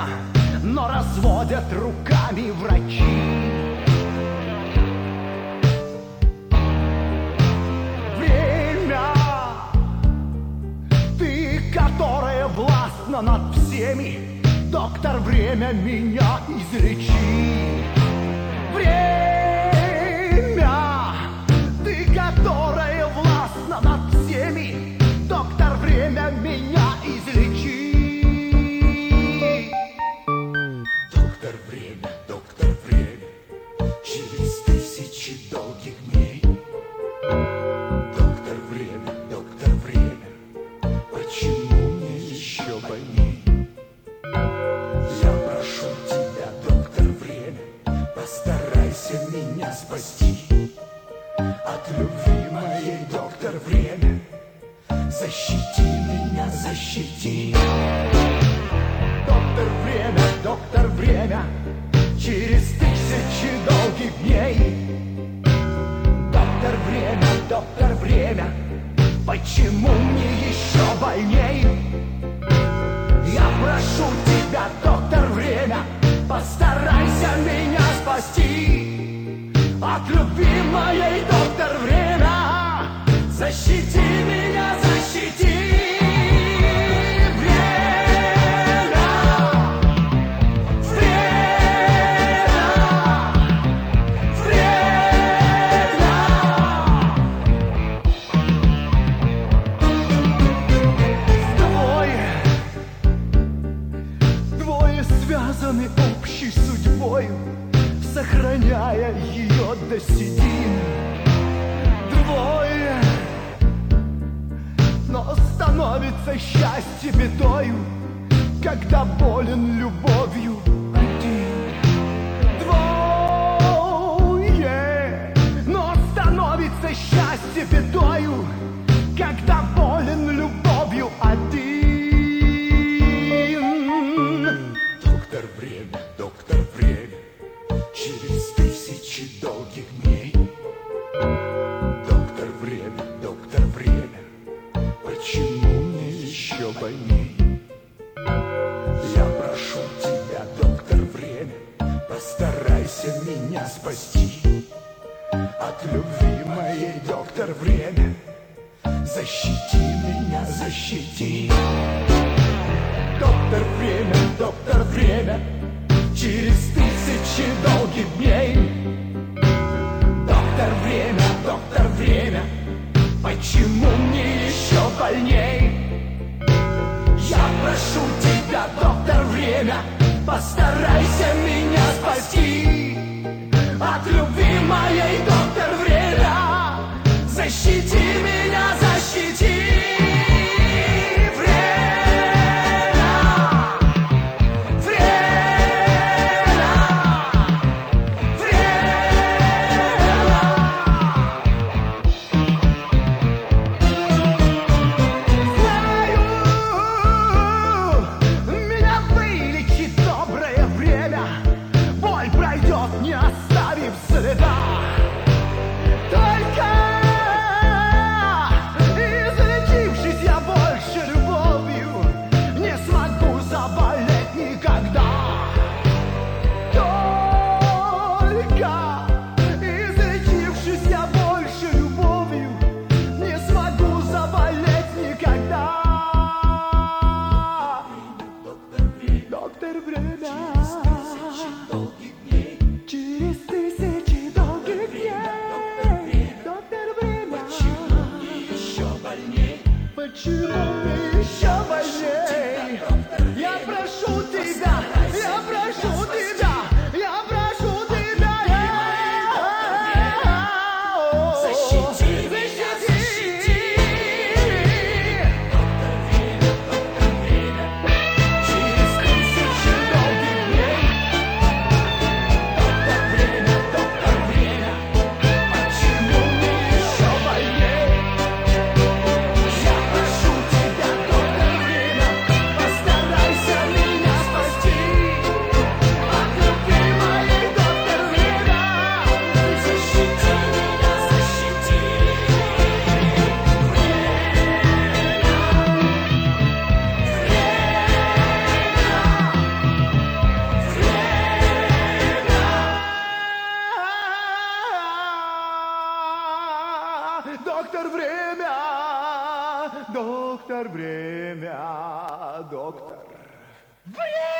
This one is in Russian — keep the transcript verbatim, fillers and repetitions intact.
но разводят руками врачи. Время, ты, которая властна над всеми, доктор, время, меня излечи. Время, ты, которая властна над всеми, доктор, время, меня излечи. Доктор, время, доктор, время, через тысячи долгих дней. Доктор, время, доктор, время, почему мне еще больней? Я прошу тебя, доктор, время, постарайся меня спасти от любви моей, доктор, время, защити меня, защити. Доктор, время, доктор, время, через тысячи долгих дней. Доктор, время, доктор, время, почему мне еще больней? Я прошу тебя, доктор, время, постарайся меня спасти от любви моей, доктор, время, защити меня, защити. Связаны общей судьбою, сохраняя ее до седин. Двое, но становится счастье бедою, когда болен любовью один. Двое, но становится счастье бедою, когда болен любовью один. Доктор, время, доктор, время, через тысячи долгих дней. Доктор, время, доктор, время, почему мне еще больней? Я прошу тебя, доктор, время, постарайся меня спасти от любви моей, доктор, время, защити меня, защити. Доктор, время, доктор, время, через тысячи долгих дней. Доктор, время, доктор, время, почему мне еще больней? Я прошу тебя, доктор, время, постарайся меня спасти от любви моей, доктор, время, защити меня, защити. Постарайся меня спасти. Время!